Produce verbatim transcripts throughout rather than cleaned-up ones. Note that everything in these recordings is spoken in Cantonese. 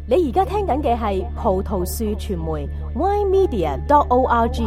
你而家聽緊嘅係葡萄樹傳媒 Y Media dot org。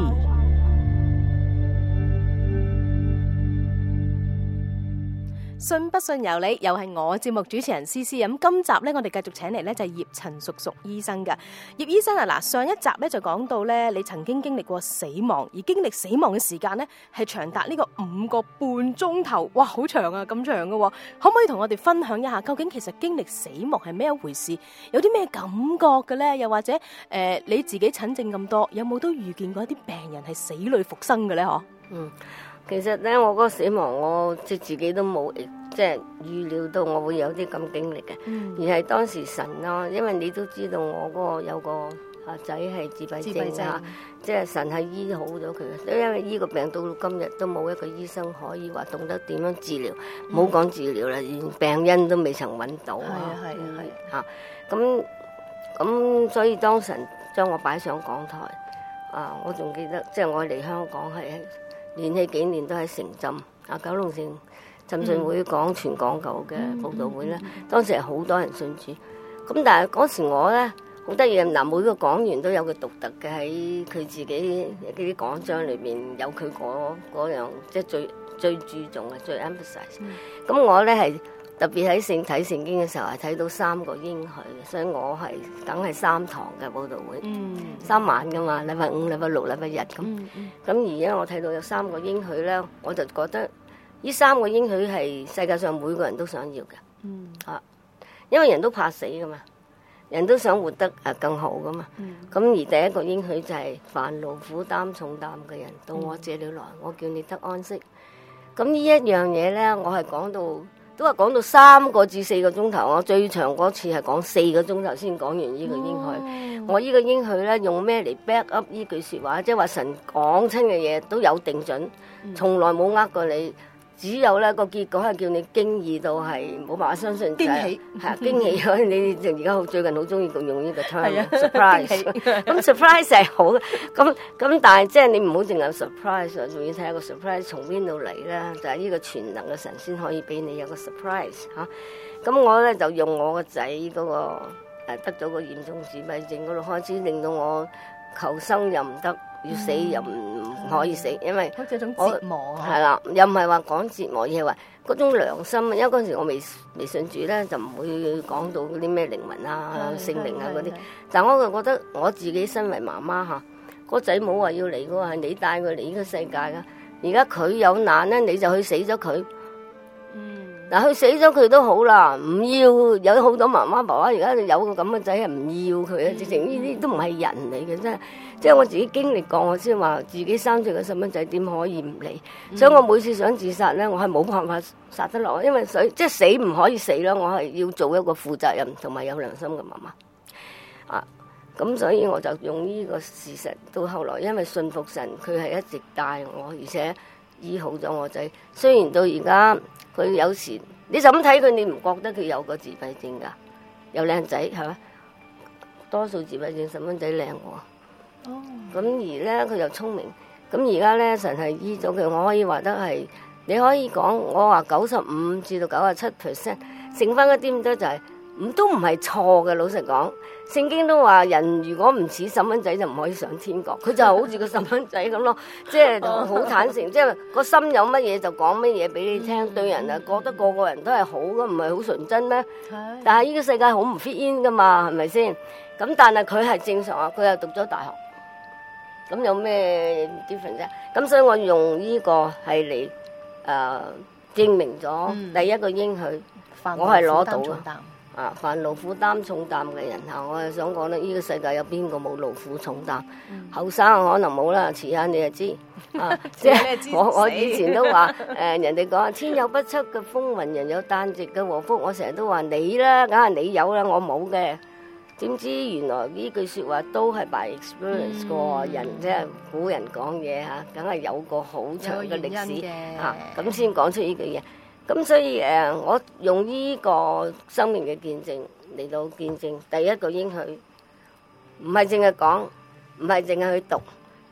信不信由你，又係我節目主持人思思。咁今集咧，我哋繼續請嚟咧就係葉陳淑淑醫生噶。葉醫生啊，嗱，上一集咧就講到咧，你曾經經歷過死亡，而經歷死亡嘅時間咧係長達呢個五個半鐘頭，哇，好長啊，咁長噶，可唔可以同我哋分享一下，究竟其實經歷死亡係咩一回事，有啲咩感覺嘅咧？又或者誒、呃，你自己診症咁多，有冇都遇見過一啲病人係死裏復生嘅咧？嗬？ 嗯。其實咧，我嗰個死亡，我即係自己都冇即係預料到我會有啲咁經歷嘅，嗯、而係當時神咯，因為你都知道我嗰個有個阿仔係自閉症啊，即係神係醫好咗佢嘅，因為呢個病到今日都冇一個醫生可以話懂得點樣治療，唔好講治療啦，連病因都未曾揾到啊，係啊係啊嚇，咁咁所以當神將我擺上講台啊，我仲記得即係我嚟香港係。連續幾年都喺城浸啊，九龍城浸信會講全港九嘅佈道會咧，當時係好多人信主。咁但係嗰時我咧好得意，嗱，每個講員都有個獨特嘅喺佢自己啲講章裏邊有佢嗰嗰樣，即係最最注重嘅最 emphasize。咁、嗯、我咧係特別喺聖睇聖經嘅時候係睇到三個應許，所以我係梗係三堂嘅佈道會，嗯、三晚噶嘛，禮拜五、禮拜六、禮拜日咁。咁、嗯嗯、而家我睇到有三個應許咧，我就覺得呢三個應許係世界上每個人都想要嘅，嗯、啊，因為人都怕死噶嘛，人都想活得誒更好噶嘛。咁、嗯、而第一個應許就係凡勞苦擔重擔嘅人到我這裏來，我叫你得安息。咁呢一樣嘢咧，我係講到。都話講到三個至四個鐘頭，我最長嗰次係講四個鐘頭先講完呢個應許。哦、我呢個應許咧用咩嚟 back up 呢句説話？即係話神講親嘅嘢都有定準，從來冇呃過你。只有咧個結果係叫你驚異到係冇辦法相信，驚喜係啊驚喜咗！你就而家好最近好中意用呢個 term surprise。咁 surprise 係好嘅，咁咁但係即係你唔好淨係 surprise，仲要睇下個 surprise 從邊度嚟咧？就係呢個全能嘅神先可以俾你有個 surprise 嚇。咁我咧就用我個仔嗰個誒得咗個嚴重自閉症嗰度開始，令到我求生又唔得。要死又唔可以死，因為好似一種折磨啊。 係啦，又唔係話講折磨，而係話嗰種良心。因為嗰陣時我未未信主咧，就唔會講到嗰啲咩靈魂啊、聖靈啊嗰啲。但我就覺得我自己身為媽媽嚇，個仔冇話要嚟嘅喎，係你帶佢嚟呢個世界㗎。而家佢有難咧，你就去死咗佢。嗱，佢死咗佢都好啦，唔要有好多媽媽爸爸而家有個咁嘅仔係唔要佢啊！直情呢啲都唔係人嚟嘅，真係。即係我自己經歷過，我先話自己三歲嘅細蚊仔點可以唔理？嗯、所以我每次想自殺咧，我係冇辦法殺得落，因為死即係死唔可以死啦。我係要做一個負責任同埋有良心嘅媽媽啊！咁所以我就用呢個事實到後來，因為信服神，佢係一直帶我，而且醫好咗我仔。雖然到而家。佢有時你就咁睇佢，你唔覺得佢有個自閉症噶？又靚仔係咪？多數自閉症細蚊仔靚喎。哦。咁而咧佢又聰明。咁而家咧神係醫咗佢，我可以話得係，你可以講我話九十五至到九十七 percent，剩翻一啲咁多就係、是，唔都唔係錯嘅。老實講，聖經都話人如果唔似細蚊仔就唔可以上天國，佢就好似個細蚊仔咁咯，即係好坦誠，即係個心有乜嘢就講乜嘢俾你聽，嗯、對人啊覺得個個人都係好嘅，唔係好純真咩？嗯、但係呢個世界好唔 fit in 噶嘛，係咪先？咁但係佢係正常啊，佢又讀咗大學，咁有咩 difference 啫？咁所以我用呢個係嚟誒證明咗第一個應許，嗯、我係攞到嘅。啊！凡勞苦擔重擔嘅人嚇，我係想講咧，呢個世界有邊個冇勞苦重擔？後生、嗯、可能冇啦，遲下你就知。啊，即係我我以前都話誒、呃，人哋講天有不測嘅風雲，人有旦夕嘅禍福。我成日都話你啦，梗係你有啦，我冇嘅。點知原來呢句説話都係 by experience 個、嗯、人，即係古人講嘢嚇，梗係有個好長嘅歷史嚇，咁先講出呢句嘢。咁所以誒、呃，我用呢個生命嘅見證嚟到見證第一個應許，唔係淨係講，唔係淨係去讀，而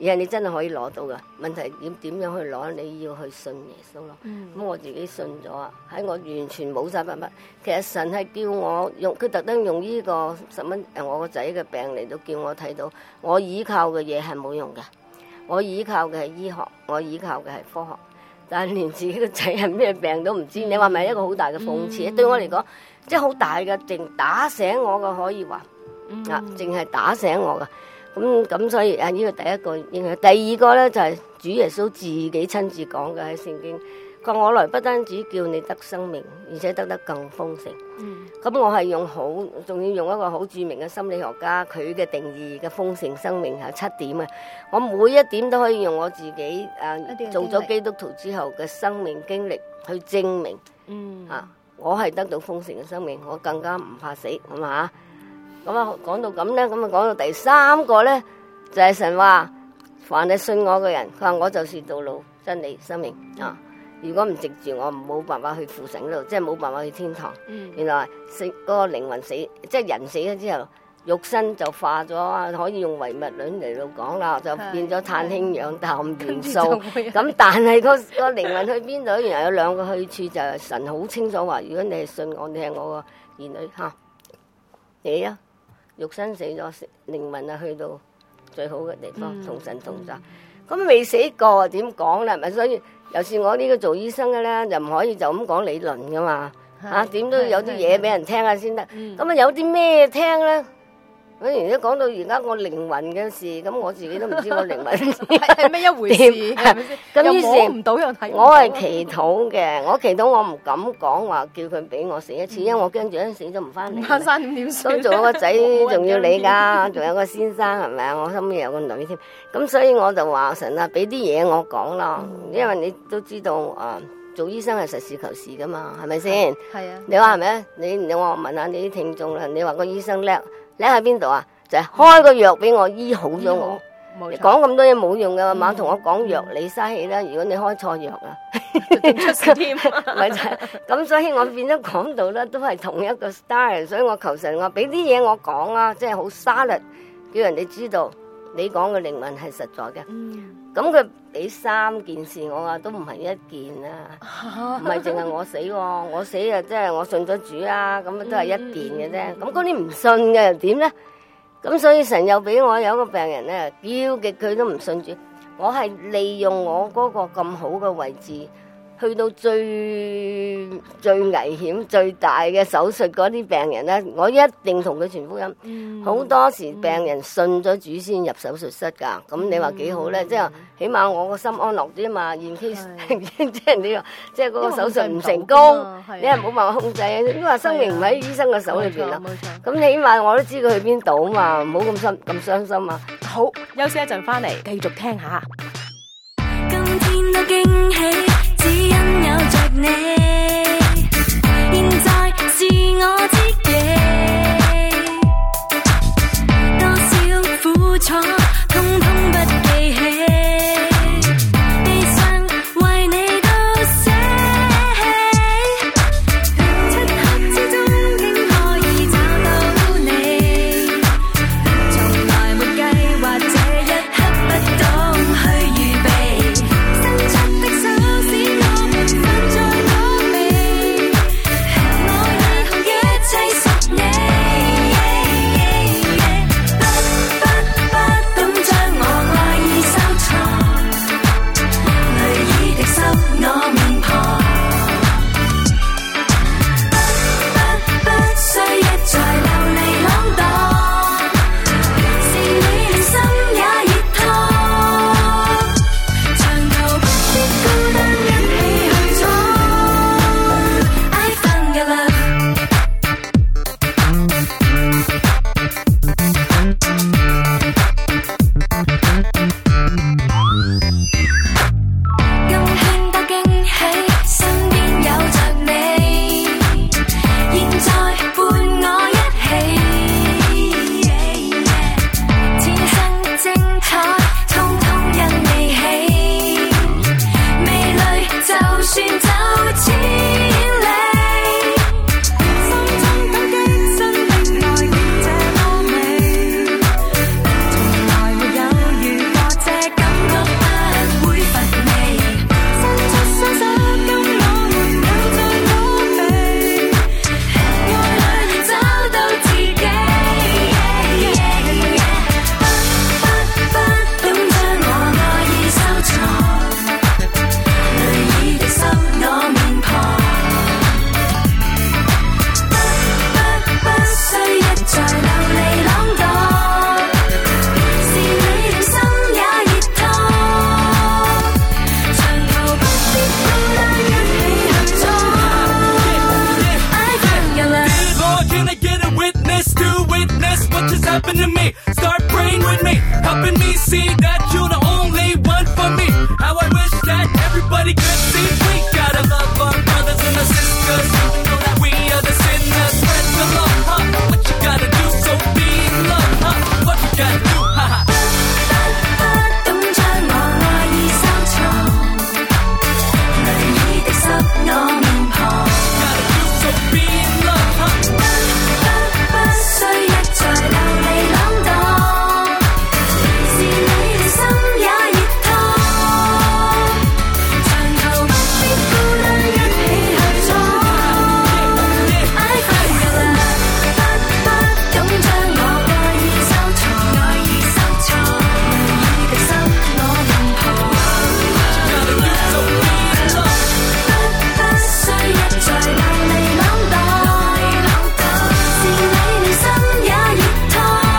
而係你真係可以攞到噶。問題點點樣去攞？你要去信耶穌咯。咁、 嗯、 我自己信咗啊，喺我完全冇晒辦法。其實神係叫我用，佢特登用呢個十蚊誒我個仔嘅病嚟到叫我睇到，我依靠嘅嘢係冇用嘅。我依靠嘅係醫學，我依靠嘅係科學，但係連自己個仔係咩病都唔知，你話咪一個好大嘅諷刺？嗯、對我嚟講，即係好大嘅，淨打醒我嘅可以話，嗯、啊，淨係打醒我嘅。咁咁所以啊，呢個第一個影響，第二個咧就係、是、主耶穌自己親自講嘅喺聖經。佢話我來不單止叫你得生命，而且得得更豐盛。咁、嗯、我係用好，仲要用一個好著名嘅心理學家佢嘅定義嘅豐盛生命係七點啊！我每一點都可以用我自己誒、啊、做咗基督徒之後嘅生命經歷去證明。嗯，啊，我係得到豐盛嘅生命，我更加唔怕死，係嘛？咁啊，講到咁咧，咁啊講到第三個咧，就係、是、神話，凡係信我嘅人，佢話我就是道路、真理、生命啊！如果唔藉住我，冇辦法去父神嗰度，即係冇辦法去天堂。嗯、原來死嗰、嗰個靈魂死，即係人死咗之後，肉身就化咗，可以用唯物論嚟到講啦，就變咗碳氫氧氮元素。咁但係、嗰個、嗰個靈魂去邊度？原來有兩個去處，就係、是、神好清楚話：如果你係信我，你係我個兒女嚇、啊，你啊，肉身死咗，靈魂啊去到最好嘅地方，同、嗯、神同在。咁未死過點講咧？咪所以。尤其我呢個做醫生嘅咧，就唔可以就咁講理論噶嘛，嚇點都要有啲嘢俾人聽下先得。咁啊有啲咩聽咧？咁而家講到而家我靈魂嘅事，咁我自己都唔知我靈魂係咩一回事，係咪先？咁於是摸唔到又睇唔到。 我係祈禱嘅，我祈禱我唔敢講話叫佢俾我死一次，因為我驚住一死都唔翻嚟。翻生點點算？咁仲有個仔，仲要你㗎，仲有個先生係咪啊？我身邊有個女添，咁所以我就話神啊，俾啲嘢我講啦，因為你都知道啊，做醫生係實事求是㗎嘛，係咪先？係啊。你話係咪？你你我問下你啲聽眾啦，你話個醫生叻？叻喺邊度啊？就係、是、開個藥俾我醫好咗我。你講咁多嘢冇用噶，晚同我講藥你嘥氣啦。如果你開錯藥啊，出事添。咪就係咁，所以我變咗講到咧，都係同一個 style。所以我求神話俾啲嘢我講啊，即係好沙律，叫人哋知道你講嘅靈魂係實在嘅。咁佢俾三件事我啊，都唔係一件啊，唔係淨係我死喎，我死啊，即係我信咗主啊，咁都係一件嘅啫。咁嗰啲唔信嘅又點咧？咁所以神又俾我有一個病人咧，叫極佢都唔信主。我係利用我嗰個咁好嘅位置，去到最最危險、最大嘅手術嗰啲病人咧，我一定同佢傳福音。好、嗯、多時病人信咗主先入手術室㗎，咁、嗯、你話幾好咧？即係、嗯、起碼我個心安樂啲嘛。現 case 即係你話，即係嗰個手術唔成功，你係冇辦法控制啊。因為生命唔喺醫生嘅手裏邊啦。咁起碼我都知佢去邊度啊嘛，唔好咁心咁傷心啊。 好，休息一陣翻嚟繼續聽下。 今天都驚喜，只因有着你，現在是我知己，多少苦楚，通通不記起，悲傷為你都捨棄，漆黑之中竟可以找到你，從來沒計劃這一刻不懂去預備，伸出的手使我們放在我臂。 Can I get a witness to witness what just happened to me? Start praying with me, helping me see that you're the only one for me. How I wish that everybody could see we gotta love our brothers and our sisters, even though that we are the sinners. Spread the love, huh? What you gotta do, so be in love, huh? What you gotta do, haha. 不懂將我愛意收藏，淚意滴濕我面龐。 Gotta do, so be in love, huh? 不不不需一再流離浪蕩，是你的心也熱燙，長途不必孤單一起去闖。I find your love， 不不懂將我愛意收藏，愛意收藏，淚意滴濕我面龐。 Gotta do, so be in love. 不不需一再流離浪蕩，是你的心也熱燙，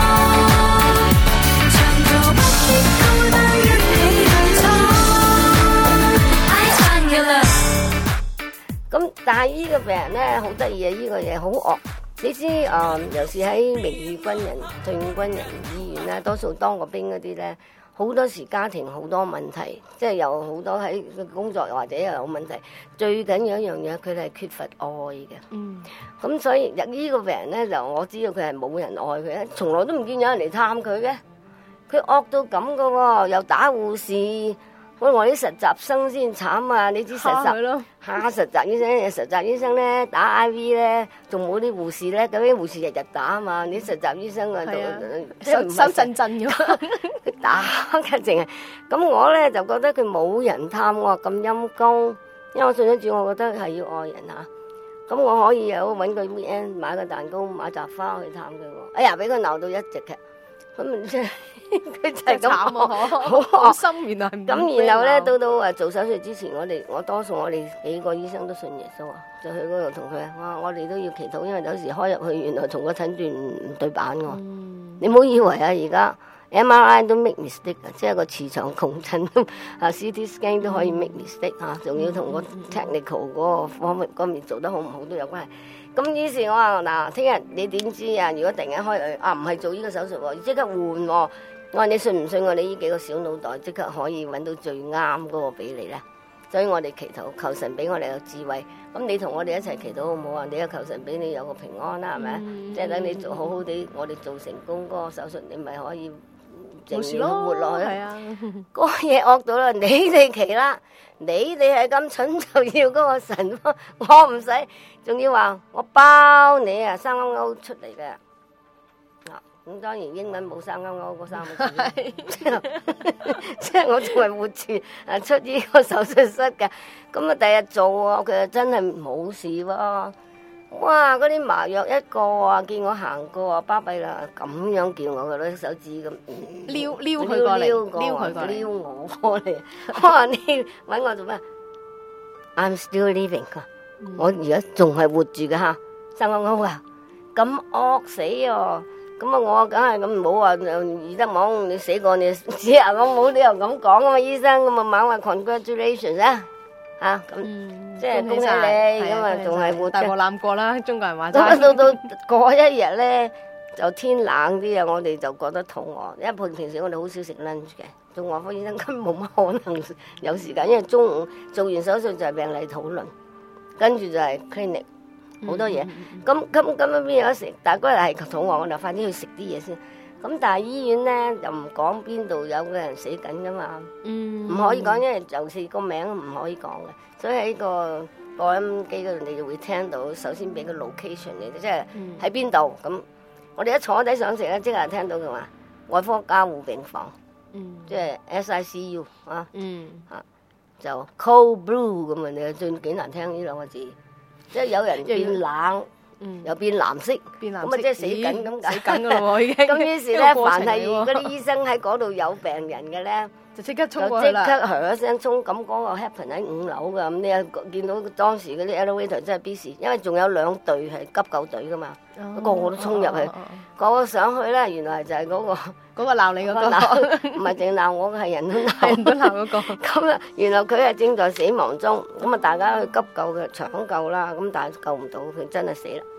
長途不必孤單一起去闖。I find your love。 咁但係呢個病人咧好得意啊！呢個嘢好惡，你知誒、呃，尤其喺名譽軍人、退伍軍人醫院咧，多數當過兵嗰啲咧，好多時家庭好多問題，即係有好多喺工作或者又有問題。最緊要一樣嘢，佢哋係缺乏愛嘅。 嗯， 咁所以呢個病人咧，就我知道佢係冇人愛佢咧，從來都唔見有人嚟探佢嘅。佢惡到咁噶喎，又打護士。我我啲實習生先慘啊！你知實習蝦佢咯， 嚇實習醫生，實習醫生咧打 I V 咧，仲冇啲護士咧，咁啲護士日日打啊嘛！你實習醫生啊， 係啊即係唔係手手震震咁。 佢打嘅淨係咁，我咧就覺得佢冇人探我咁陰公，因為我信得住，我覺得係要愛人嚇。咁我可以有揾個 weekend 買個蛋糕買扎花去探佢喎。哎呀，俾佢鬧到一直嘅，咁即係佢就係咁慘啊！ 好好心原來唔咁然後咧，到到誒做手術之前，我哋我多數我哋幾個醫生都信耶穌啊，就去嗰度同佢話：我哋都要祈禱，因為有時開入去原來同個診斷唔唔對版喎。 嗯你唔好以為啊，而家 M R I 都 make mistake 啊，即係個磁場共振都啊 C T scan 都可以 make mistake 嚇，仲要同個 technical 嗰個方面嗰面做得好唔好都有關係。咁於是我話嗱，聽日你點知啊？如果突然間開佢啊，唔係做呢個手術喎，即刻換喎。我話你信唔信我哋呢幾個小腦袋即刻可以揾到最啱嗰個俾你咧？所以我哋祈禱求神俾我哋有智慧。咁你同我哋一齊祈禱好唔好啊？你又求神俾你有個平安啦，係咪？即係等你做好好地，我哋做成功嗰個手術，你咪可以正面活落去。 係啊， 嗰個嘢惡到啦，你哋祈啦，你哋係咁蠢就要嗰個神方，我唔使，仲要話我包你啊，生勾勾出嚟嘅。咁當然英文冇生勾勾嗰三個字，即係我仲係活住誒出呢個手術室嘅。咁啊，第日做喎，佢真係冇事喎。哇！嗰啲麻藥一個啊，見我行過啊，巴閉啦，咁樣叫我嘅咧手指咁撩撩佢過嚟， 撩撩佢過嚟， 撩我過嚟。我話你揾我做咩 ？I'm still living 㗎，我而家仲係活住嘅嚇，生勾勾啊，咁惡死喎！咁啊，我梗係咁唔好話易得網，你死過你知啊！我冇理由咁講啊嘛，醫生咁啊猛話 congratulations 啊嚇咁，即係恭喜你咁啊，仲係活大嘅。 步攬過啦，中國人話咁啊， 齋。 到到嗰一日咧，就天冷啲啊，我哋就覺得肚餓，因為平平時我哋好少食 lunch 嘅，做外科醫生根本冇乜可能有時間，因為中午做完手術就係病例討論，跟住就係 clinic。好多嘢，咁咁咁樣邊有得食？但係嗰日係肚餓，我就快啲去食啲嘢先。咁但係醫院咧又唔講邊度有個人死緊噶嘛， 嗯， 唔可以講，因為就是個名唔可以講嘅。所以喺個播音機嗰度，你就會聽到，首先俾個 location 你，即係喺邊度。咁我哋一坐低想食咧，即係聽到佢話外科加護病房， 嗯， 即係 S I C U 啊， 嗯， 就 cold blue 咁啊！你最幾難聽呢兩個字。即係有人變冷， 嗯， 又變藍色， 變藍色， 咁啊即係死緊咁解， 死緊噶咯喎已經。 咁於是咧，凡係嗰啲醫生喺嗰度有病人嘅咧， 就即刻就即刻衝過去啦。 響一聲衝，咁嗰個 happen 喺五樓噶，咁你又見到當時嗰啲 elevator 真係 busy，因為仲有兩隊係急救隊噶嘛，個個都衝入去，個個上去咧，原來就係嗰個嗰個鬧你嗰個， 唔係淨鬧我，係人都鬧， 人都鬧嗰個。 咁啊，原來佢係正在死亡中，咁啊大家去急救嘅搶救啦，咁但係救唔到，佢真係死啦。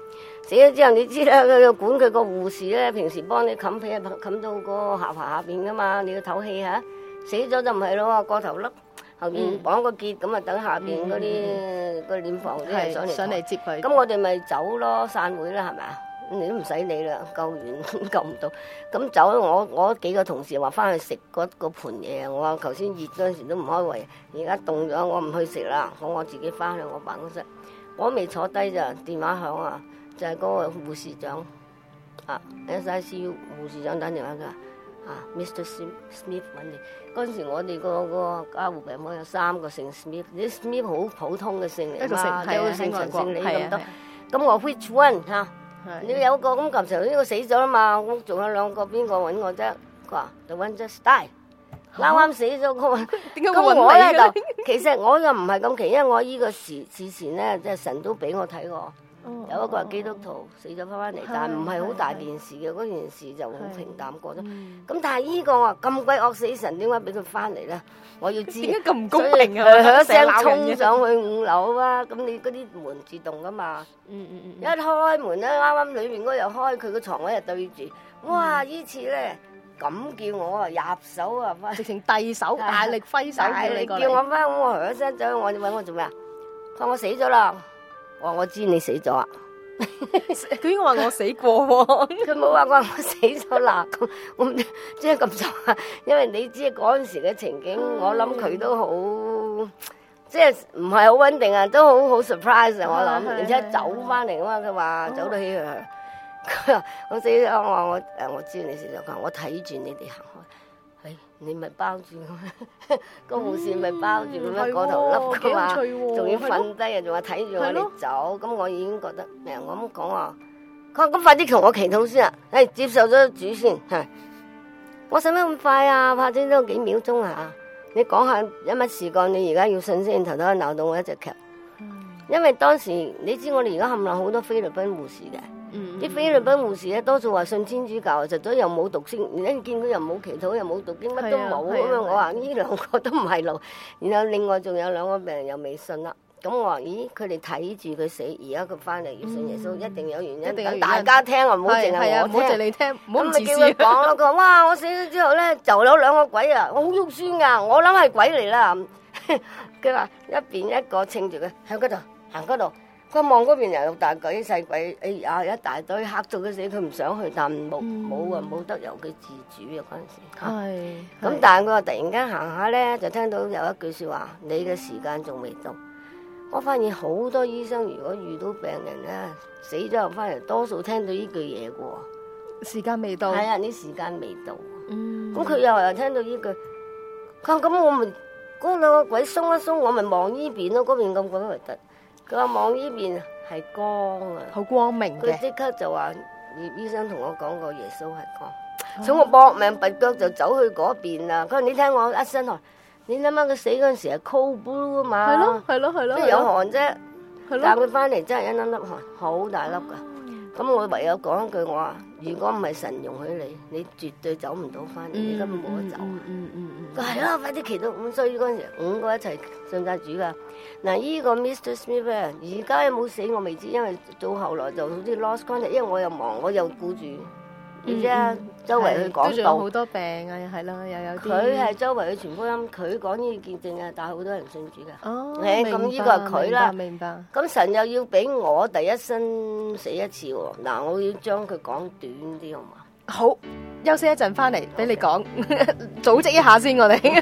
死咗之後你知啦，佢管佢個護士咧，平時幫你冚被冚到個下巴下邊噶嘛，你要唞氣嚇。死咗就唔係咯，個頭笠後邊綁個結咁啊，等下邊嗰啲個殮房啲人上嚟上嚟接佢。 咁我哋咪走咯，散會啦，係咪啊？你都唔使理啦，救完救唔到，咁走我我幾個同事話翻去食嗰嗰盤嘢，我話頭先熱嗰陣時都唔開胃，而家凍咗我唔去食啦，咁我自己翻去我辦公室，我未坐低咋，電話響啊，就係、是、嗰個護士長啊 S I C U 護士長打電話㗎。啊 ，Mister Smith 揾你嗰陣時，我哋個個加護病房有三個姓 Smith，啲 Smith 好普通嘅姓嚟嘛，即係姓陳姓李咁多。咁我 which one 嚇？你有個咁及時呢個死咗啦嘛，我仲有兩個邊個揾我啫？佢話 The one just died，啱啱死咗個。 點解咁會我咧揾你嘅？ 就其實我又唔係咁奇，因為我依個時之前咧，即係神都俾我睇過。有一個係基督徒死咗翻翻嚟，但係唔係好大件事嘅，嗰件事就好平淡過咗。咁但係呢個我咁鬼惡死神，點解俾佢翻嚟咧？我要知。 點解咁唔公平啊？ 佢一聲衝上去五樓啊！咁你嗰啲門自動噶嘛？ 嗯嗯嗯。 一開門咧，啱啱裏面嗰又開，佢個床位又對住。哇！依次咧咁叫我啊入手啊，翻直情遞手，大力揮手大力叫你過嚟。 叫我翻，我一聲走，我揾我做咩啊？佢話我死咗啦。我話我知你死咗啊！ 佢應該話我死過喎， 佢冇話我我死咗啦。咁我即係咁做啊，因為你知嗰陣時嘅情景，我諗佢都好，即係唔係好穩定啊，都好好 surprise 啊！我諗，而且走翻嚟啊嘛，佢話走到起去，佢話我死咗，我話我誒我知你死咗，佢話我睇住你哋行開。你咪包住咁，個護士咪包住咁樣個頭笠噶嘛，仲要瞓低啊，仲話睇住我哋走，咁我已經覺得，誒我咁講啊，佢話咁快啲同我祈禱先啊，誒接受咗主先，係，我使乜咁快啊？拍咗都幾秒鐘啊！你講下有乜事幹？你而家要信先，頭頭鬧到我一隻劇，因為當時你知我哋而家冚唪唥好多菲律賓護士嘅。啲菲律賓護士咧，多數話信天主教，實在又冇讀經，你見佢又冇祈禱，又冇讀經，乜都冇咁樣。我話呢兩個都唔係路，然後另外仲有兩個病人又未信啦。咁我話咦，佢哋睇住佢死，而家佢翻嚟要信耶穌，一定有原因。等大家聽啊，唔好淨係我聽。 唔好淨你聽，唔好咁自私。 咪叫佢講咯。佢話哇，我死咗之後咧，就有兩個鬼啊，我好肉酸噶，我諗係鬼嚟啦。佢話一邊一個稱住佢喺嗰度行嗰度。佢望嗰邊又有大鬼細鬼，哎呀一大堆嚇到佢死，佢唔想去，但冇冇啊冇得由佢自主啊嗰陣時。 係。 咁但係佢話突然間行下咧，就聽到有一句説話：你嘅時間仲未到。我發現好多醫生如果遇到病人咧死咗又翻嚟，多數聽到呢句嘢嘅喎。 時間未到。 係啊，你時間未到。 嗯。 咁佢又又聽到呢句，佢話咁我咪嗰兩個鬼鬆一鬆，我咪望呢邊咯，嗰邊咁鬼核突。佢話望呢邊係光啊， 好光明嘅。 佢即刻就話葉醫生同我講過耶穌係光，所以我搏命拔腳就走去嗰邊啦。佢話你聽我一身汗，你諗下佢死嗰陣時係 cold blue 啊嘛， 係咯係咯係咯， 即係有汗啫。 係咯。 但佢翻嚟真係一粒粒汗，好大粒噶。咁我唯有講一句，我話如果唔係神容許你，你絕對走唔到翻嚟，你根本冇得走。 嗯嗯嗯嗯。 佢係啦，快啲祈禱。咁所以嗰陣時五個一齊信晒主噶。嗱，依個 Mister Smith 咧，而家有冇死我未知，因為到後來就好似 lost contact，因為我又忙，我又顧住，而且周圍去講道， 好多病啊，係啦，又有啲。 佢係周圍去傳福音，佢講呢個見證啊，但係好多人信主噶。 哦， 誒，咁呢個係佢啦。 明白。 咁神又要俾我第一身死一次喎，嗱，我要將佢講短啲好嘛？ 好，休息一陣翻嚟俾你講，組織一下先，我哋。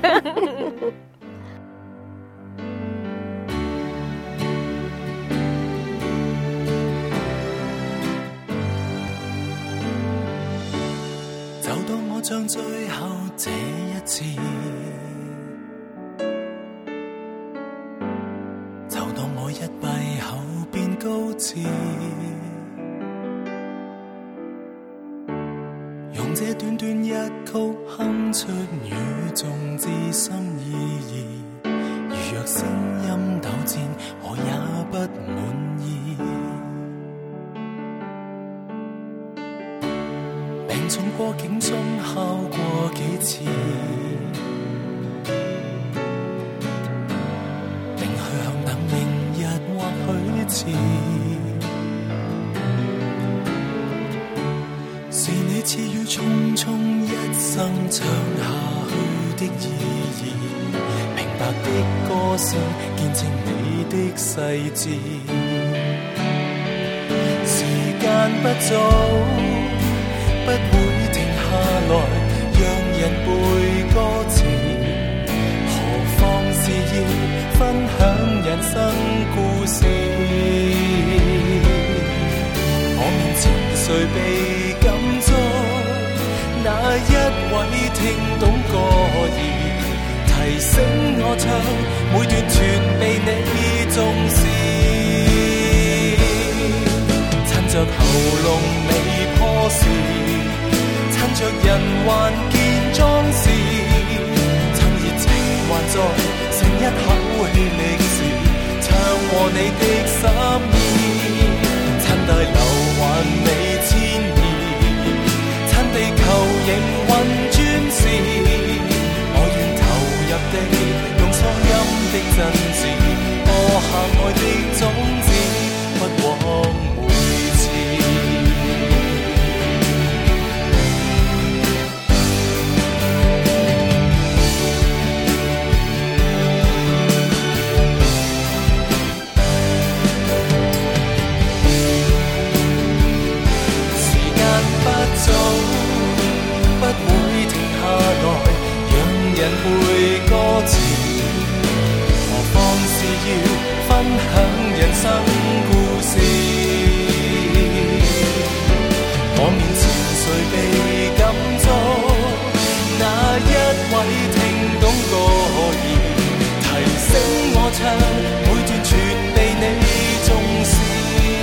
就當我將最後這一次，就當我一閉口便告辭，用這短短一曲哼出語中之心意義，如若聲音糾纏，我也不滿意。病從過境中敲過幾次，定去向等明日或許遲， 是你賜予匆匆一生唱下去的意義，平白的歌聲見證你的細緻。時間不早，不會停下來讓人背歌詞，何況是要分享人生故事。我面前誰被感觸，哪一位聽懂歌詞，提醒我唱每段全被你重視。趁着喉嚨未破時，趁着人還健壯時，趁熱情還在，剩一口氣力時，唱和你的心意。趁大流還未遷移，趁地球仍運轉時，我願投入地用嗓音的真摯，播下愛的種子，不枉每次。早不會停下來讓人背歌詞，何況是要分享人生故事。我面前誰被感觸，哪一位聽懂歌詞，提醒我唱每段全被你重視。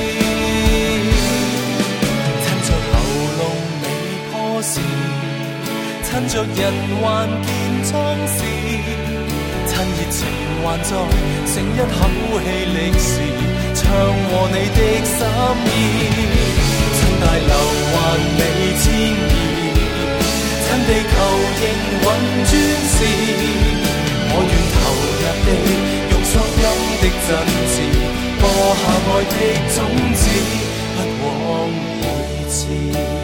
趁着人還健壯時，趁熱情還在，剩一口氣力時，唱和你的心意。趁大流還未遷移，趁地球仍運轉時，我願投入地用嗓音的真摯，播下愛的種子，不枉每次。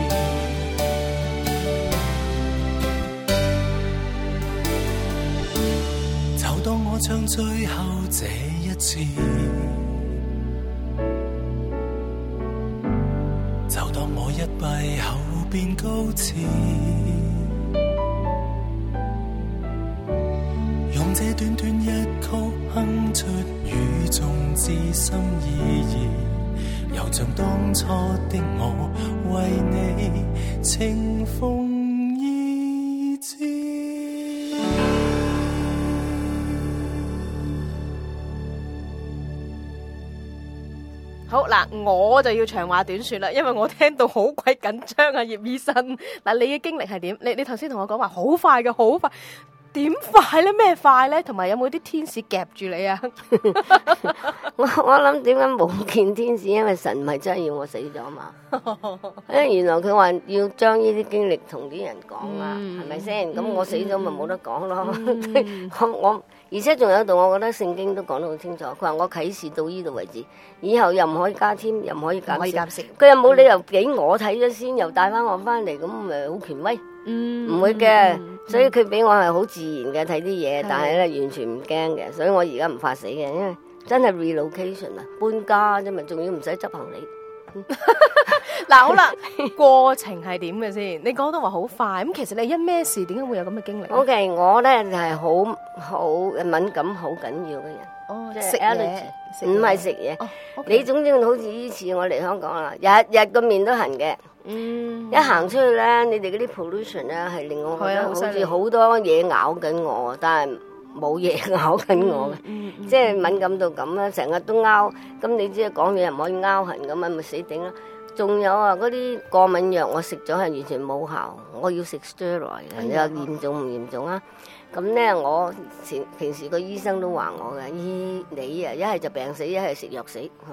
當我唱最後這一次，就當我一閉口便告辭，用這短短一曲哼出語中至深意義，又像當初的我為你情逢意知。 好嗱，我就要長話短說啦，因為我聽到好鬼緊張啊，葉醫生。嗱，你嘅經歷係點？你你頭先同我講話好快嘅，好快，點快咧？咩快咧？同埋有冇啲天使夾住你啊？ 我我諗點解冇見天使？因為神唔係真係要我死咗嘛。因為原來佢話要將呢啲經歷同啲人講啊，係咪先？咁我死咗咪冇得講咯。 嗯、 我我而且仲有一度，我覺得聖經都講得好清楚。佢話我啟示到呢度為止，以後又唔可以加添，又唔可以減少。佢又冇理由俾我睇咗先，又帶翻我翻嚟，咁咪好權威？唔、嗯、會嘅。嗯、所以佢俾我係好自然嘅睇啲嘢，但係咧完全唔驚嘅。所以我而家唔怕死嘅，因為真係 relocation 啊，搬家啫嘛，仲要唔使執行李。 嗱好啦，過程係點嘅先？你講到話好快，咁其實你因咩事？點解會有咁嘅經歷 ？OK， 我咧就係好好敏感、好緊要嘅人。 哦， 即係食嘢， 唔係食嘢。 哦 okay、 你總之好似呢次我嚟香港啦，日日個面都痕嘅。嗯，一行出去咧，你哋嗰啲 pollution 咧係令我覺得好似好多嘢咬緊我，但係冇嘢咬緊我嘅，嗯嗯嗯、即係敏感到咁啦，成日都拗。咁你知講嘢又唔可以拗痕咁啊，咪死頂啦！仲有啊，嗰啲過敏藥我食咗係完全冇效，我要食 steroid 嘅，你話嚴重唔嚴重啊？咁咧我前平時個醫生都話我嘅，醫你啊一係就病死，一係食藥死。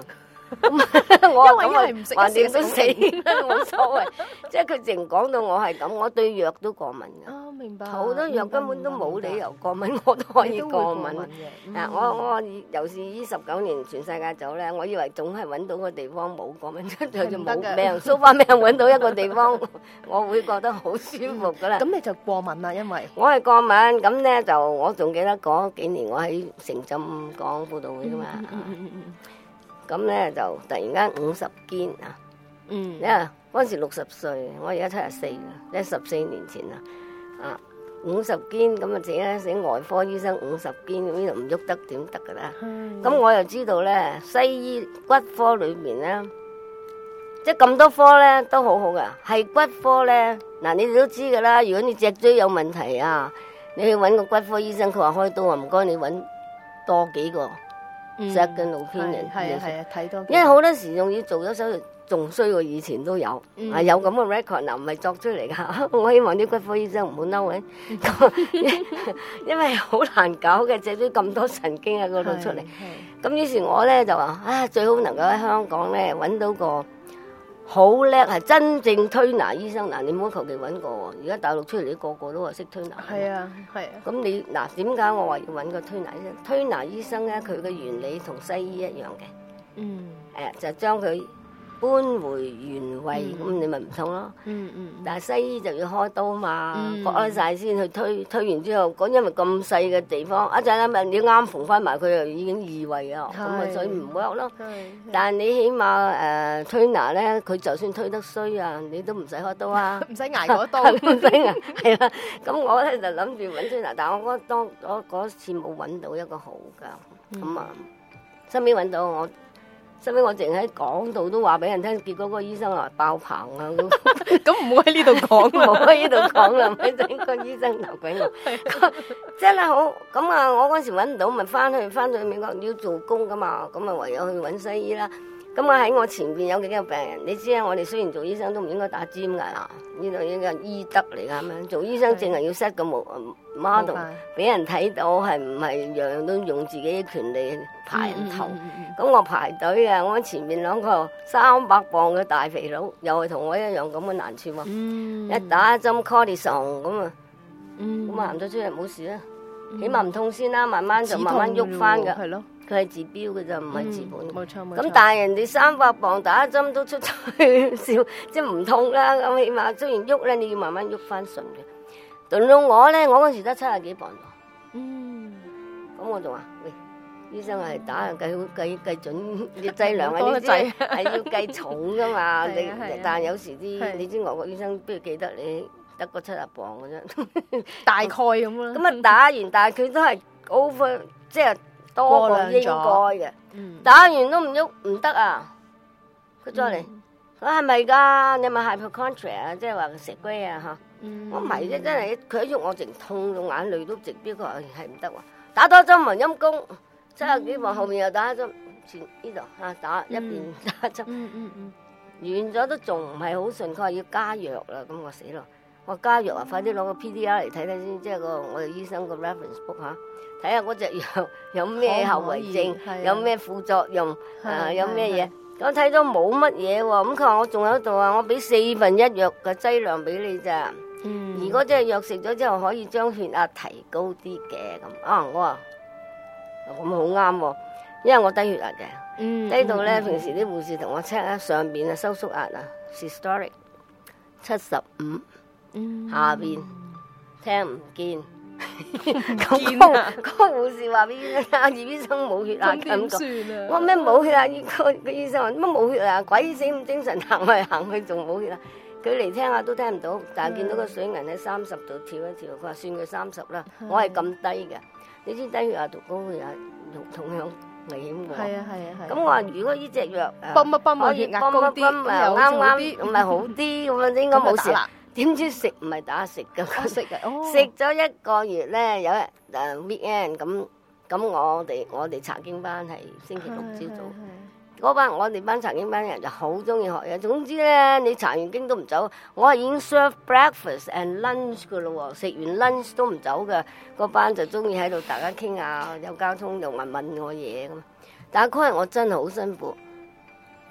我因為係唔食橫掂都一死啦，冇所謂。即係佢淨講到我係咁，我對藥都過敏嘅。 哦，明白。 好多藥根本都冇理由過敏，我都可以過敏。啊！我我尤是呢十九年全世界走咧，我以為總係揾到個地方冇過敏，跟住就冇命，蘇花命揾到一個地方，我會覺得好舒服噶啦。 咁你就過敏啦，因為我係過敏，咁咧就我仲記得嗰幾年我喺城浸講輔導會噶嘛，咁咧就突然間五十肩啊！ 嗯， 因為嗰陣時六十歲，我而家七十四啦，即係十四年前啦，啊五十肩咁啊，自己咧寫外科醫生五十肩，呢度唔喐得點得噶啦？咁我又知道咧，西醫骨科裏面咧，即係咁多科咧都好好噶，係骨科咧嗱，你哋都知噶啦，如果你脊椎有問題啊，你去揾個骨科醫生，佢話開刀啊，唔該你揾多幾個 second opinion， 係啊係啊，睇多。 因為好多時仲要做咗手術。仲衰過以前都有，啊、嗯、有咁嘅 record 嗱，唔係作出嚟噶。我希望啲骨科醫生唔好嬲嘅，因為好難搞嘅，脊椎咁多神經喺嗰度出嚟。咁於是我咧就話，啊最好能夠喺香港咧揾到個好叻係真正推拿醫生。嗱，你唔好求其揾個喎，而家大陸出嚟啲個個都話識推拿。 係啊係啊。 咁你嗱點解我話要揾個推拿醫生？推拿醫生咧，佢嘅原理同西醫一樣嘅。嗯。誒就將佢搬回原位，咁、嗯、你咪唔痛咯。嗯嗯。但係西醫就要開刀嘛，割開晒先去推，推完之後，講因為咁細嘅地方，一陣間咪你啱縫翻埋，佢又已經移位啊，咁啊所以唔 work 咯。但係你起碼誒、呃、推拿咧，佢就算推得衰啊，你都唔使開刀啊，唔使捱嗰刀，唔使捱。係啦，咁我咧就諗住揾推拿，但係我覺得當我嗰次冇揾到一個好㗎，咁啊，身邊揾到我。收尾我淨喺講度都話俾人聽，結果個醫生話爆棚啊！咁唔好喺呢度講，唔好喺呢度講啦，咪整個醫生留俾我。真係好咁啊！我嗰時揾唔到，咪翻去翻去美國要做工噶嘛，咁啊唯有去揾西醫啦。咁啊喺我前邊有幾個病人，你知啊，我哋雖然做醫生都唔應該打尖㗎啦，呢度應該係醫德嚟㗎咁樣。做醫生淨係要 set 個 model 俾人睇到係唔係樣樣都用自己嘅權利排人頭。咁、嗯嗯嗯、我排隊啊，我前面兩個三百磅嘅大肥佬，又係同我一樣咁嘅難處喎。嗯、一打一針 cortisone 咁啊，咁啊行咗出嚟冇事啦，嗯、起碼唔痛先啦，慢慢就慢慢喐翻㗎。係咯。佢係治標嘅咋，唔係治本。冇錯冇錯。咁但係人哋三百磅打一針都出去笑，即係唔痛啦。咁起碼雖然喐咧，你要慢慢喐翻順嘅。輪到我咧，我嗰時得七十幾磅。嗯。咁我仲話：喂，醫生係打計好計計準啲劑量啊，呢啲係要計重噶嘛。你但係有時啲你知外國醫生邊度記得你得個七十磅嘅啫？大概咁啦。咁啊打完，但係佢都係 over 即係。多過應該嘅，嗯、打完都唔喐唔得啊！佢再嚟，佢係咪㗎？你咪 hypochondria 啊，即係話食龜啊嚇！嗯、我唔係啫，真係佢一喐我直痛到眼淚都直飆，佢話係唔得喎！打多針還陰公，七十幾磅後面又打一針，前呢度嚇打一邊打一針，嗯嗯嗯、完咗都仲唔係好順，佢話要加藥啦，咁我死咯！我加藥啊，快啲攞個 P D R 嚟睇睇先，即係個我哋醫生個 reference book 嚇。睇下嗰隻藥有咩後遺症，有咩副作用，啊有咩嘢？我睇咗冇乜嘢喎，咁佢話我仲喺度啊，我俾四分一藥嘅劑量俾你咋。嗯。而嗰隻藥食咗之後可以將血壓提高啲嘅咁。啊，我話咁好啱喎，因為我低血壓嘅，嗯、低到咧、嗯、平時啲護士同我 check 咧上邊啊收縮壓啊 systolic 七十五，嗯、下邊聽唔見。咁個個護士話俾醫生，阿葉醫生冇血壓咁講，我咩冇血壓？個個醫生話乜冇血壓？鬼死咁精神行嚟行去仲冇血壓？佢嚟聽下都聽唔到，但係見到個水銀喺三十度跳一跳，佢話算佢三十啦。我係咁低嘅，你知低血壓同高血壓同樣危險嘅。係啊係啊係。咁我話如果呢隻藥泵一泵個血壓高啲，又啱啱咁咪好啲，咁啊應該冇事。點知食唔係打食㗎？食嘅，食咗一個月咧，有日誒 weekend 咁咁，我哋我哋查經班係星期六朝早，嗰班我哋班查經班人就好中意學嘢。總之咧，你查完經都唔走，我係已經 serve breakfast and lunch 㗎咯喎，食完 lunch 都唔走嘅。嗰班就中意喺度大家傾下，有交通又問問我嘢咁。但係嗰日我真係好辛苦，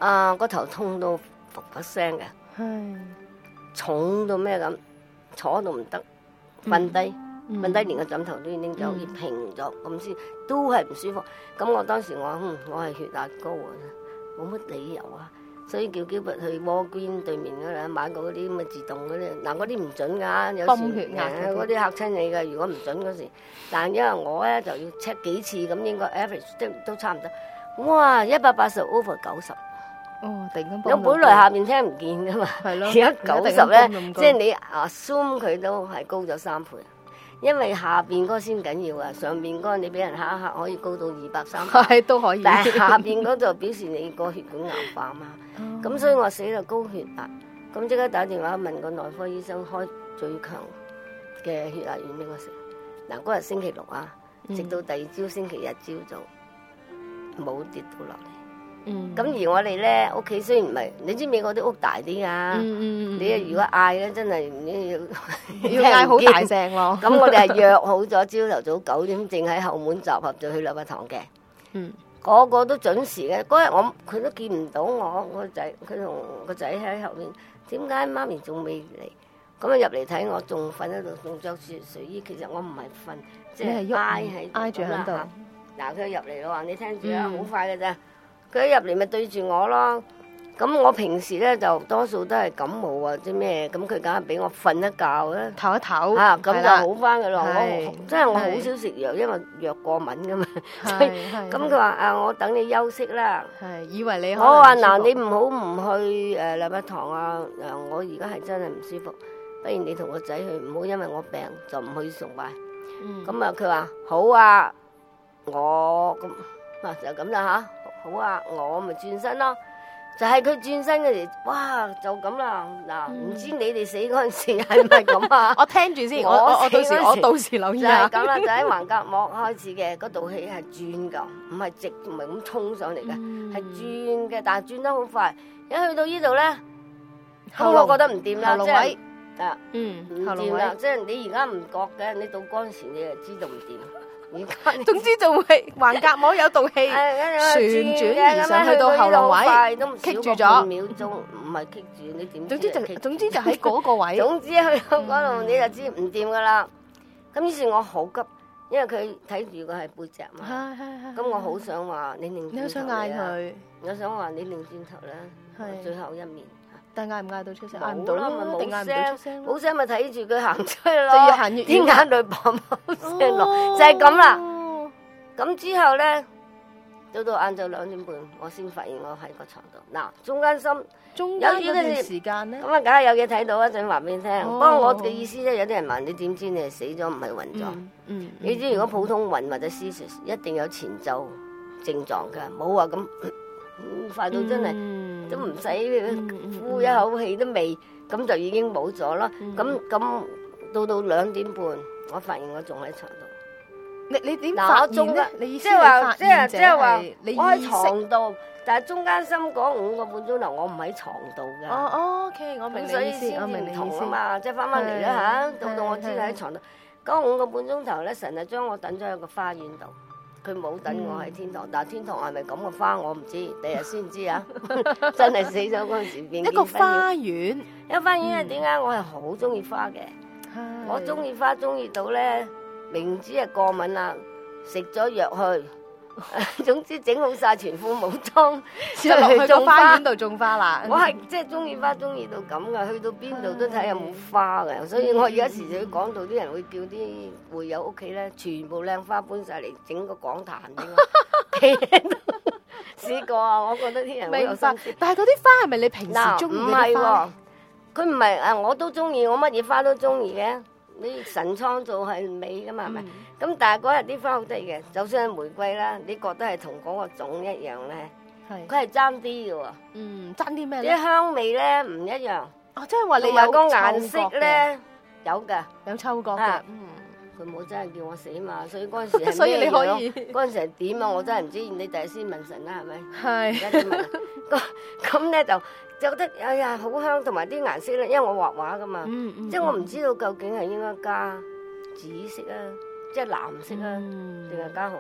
啊個頭痛到噗噗聲嘅， 係重到咩咁，坐到唔得，瞓低。 嗯瞓低連個枕頭都已經就好似平咗咁先，都係唔舒服。咁我當時我話嗯，我係血壓高啊，冇乜理由啊，所以叫 Gilbert 去 Walgreen 對面嗰度買過嗰啲咁嘅自動嗰啲，嗱嗰啲唔準㗎，有時泵血壓誒嗰啲嚇親你㗎。如果唔準嗰時，但因為我咧就要 check 幾次，咁應該 average 都都差唔多。哇，一百八十 over 九十。 哦，突然間我幫到本來下邊聽唔見㗎嘛， 係咯而家九十突然間咧， 泵咁高即係你 assume 佢都係高咗三倍。因為下邊嗰個先緊要啊，上邊嗰個你俾人嚇一嚇可以高到二百三百， 係都可以， 但係下邊嗰度表示你個血管硬化嘛。咁、 哦所以我死就高血壓，咁即刻打電話問個內科醫生開最強嘅血壓丸俾我食。嗱嗰日星期六啊，直到第二朝星期日朝早冇跌到落嚟。 嗯， 咁而我哋咧屋企雖然唔係，你知美國啲屋大啲啊， 嗯嗯嗯你如果嗌咧真係你要要嗌好大聲咯。 咁我哋係約好咗朝頭早九點正喺後門集合就去禮拜堂嘅， 嗯， 個個都準時嘅。嗰日我佢都見唔到我，我個仔佢同個仔喺後面，點解媽咪仲未嚟？咁啊入嚟睇我仲瞓喺度，仲着住睡衣。其實我唔係瞓，即係你係喐挨喺挨住喺度咁啦嚇嗱佢入嚟咯話你聽住啊，好嗯快嘅啫。佢一入嚟咪對住我咯。咁我平時咧就多數都係感冒或者咩，咁佢梗係俾我瞓一覺啦。 唞一唞， 啊，咁就係啦好翻噶咯。 係我真係我好係少食藥，因為藥過敏噶嘛。 係所以係咁佢話啊，我等你休息啦。 係以為你我話嗱， 嗱你唔好唔去誒禮拜堂啊。誒，我而家係真係唔舒服，不如你同個仔去，唔好因為我病就唔去崇拜。咁啊，佢話好啊，我咁嗱就咁啦吓。好啊，我咪轉身咯。就係佢轉身嗰時，哇，就咁啦。嗱，唔知你哋死嗰陣時係咪咁啊？ 我聽住先，我我我我到時死嗰時我到時留意就下係。咁啦，就喺橫膈膜開始嘅，嗰道氣係轉㗎，唔係直，唔係咁衝上嚟嘅，係轉嘅，但係轉得好快。一去到呢度咧，咁喉嚨我覺得唔掂啦，即係喉嚨位啊嗯， 唔喉嚨掂啦， 位。 即係你而家唔覺嘅，你到嗰陣時你就知道唔掂。而家你總之就會橫膈膜有道氣旋轉而上去到喉嚨位，棘住咗半秒鐘，唔係棘住，你點知總之就係棘住總之就喺嗰個位。 總之去到嗰度你就知唔掂噶啦。咁於是我好急，因為佢睇住個係背脊嘛。 係係係。 咁我好想話你擰轉頭你好想嗌嚟啊， 佢， 我想話你擰轉頭啦， 係最後一面。 但嗌唔嗌到出聲？嗌唔到冇啦，咪咯，定嗌冇唔到出聲聲， 咯。 冇聲咪睇住佢行出去咯， 就要行越啲眼淚嘭嘭聲落，就係咁啦。咁之後咧，到到晏晝兩點半，我先發現我喺個床度。嗱，中間心中間嗰段有呢個時間咧咁，啊，梗係有嘢睇到一陣話俾你聽。 哦不過我嘅意思咧，有啲人問你點知你係死咗唔係暈咗？ 嗯嗯， 你知如果普通暈或者 C S 一定有前奏症狀㗎，冇話咁嗯快到真係。 係都唔使呼一口氣都未，咁就已經冇咗啦。咁咁到到兩點半，我發現我仲喺床度。 你你點嗱， 發我中間現咧？你意思即係話， 發即係現者即係話係，你我喺意識床度，但係中間心嗰五個半鐘頭，我唔喺床度㗎。 哦哦，OK，我明咁所以你意思， 先至唔我明你意思。 同啊嘛，即係翻返嚟啦嚇。到到我知道喺床度，嗰五個半鐘頭咧，神就將我等咗喺個花園度。佢冇等我喺天堂，但係天堂係咪咁嘅花我唔知，第日先知啊！真係死咗嗰陣時變一個花園， 一個花園係點解？我係好中意花嘅，我中意花中意到咧，明知係過敏啦，食咗藥去。總之整好晒全副武裝， 就落去個種花園度種花啦。 我係即係中意花，中意到咁噶，去到邊度都睇有冇花嘅，所以我有時就要講到啲人會叫啲會友屋企咧，全部靚花搬晒嚟整個講壇俾我，企喺度試過啊！我覺得啲人好有明白心思。， 但係嗰啲花係咪你平時嗱， 中意唔係嗰啲花喎？，佢唔係啊，我都中意，我乜嘢花都中意嘅。你神創造係美噶嘛，係咪？ 嗯咁但係嗰日啲花好得意嘅，就算係玫瑰啦，你覺得係同嗰個種一樣咧， 係， 佢係爭啲嘅喎， 嗯，爭啲咩咧？ 啲香味咧唔一樣。 哦，即係話你同埋有個顏色嗅覺嘅， 咧有㗎， 有嗅覺嘅啊， 嗯， 佢冇真係叫我死嘛，所以嗰陣時係所以你可咩樣以嗰陣時係點啊？我真係唔知，你第日先問神啦，係咪？而係家點問啊？咁咁咧就就覺得哎呀好香，同埋啲顏色咧，因為我畫畫㗎嘛， 嗯嗯， 即係我唔知道究竟係應該加紫色啊，即係藍色啊， 嗯定係加紅色？